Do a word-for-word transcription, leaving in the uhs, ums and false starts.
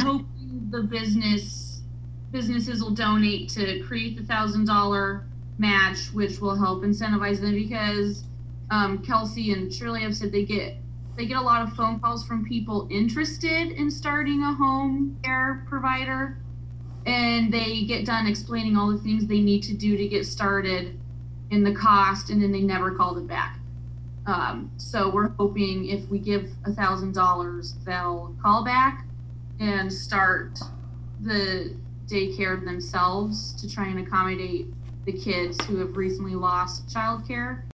hoping the business businesses will donate to create the thousand dollar match, which will help incentivize them, because um, Kelsey and Shirley have said they get they get a lot of phone calls from people interested in starting a home care provider, and they get done explaining all the things they need to do to get started and the cost, and then they never called it back. Um, so we're hoping if we give a thousand dollars, they'll call back and start the daycare themselves to try and accommodate the kids who have recently lost childcare.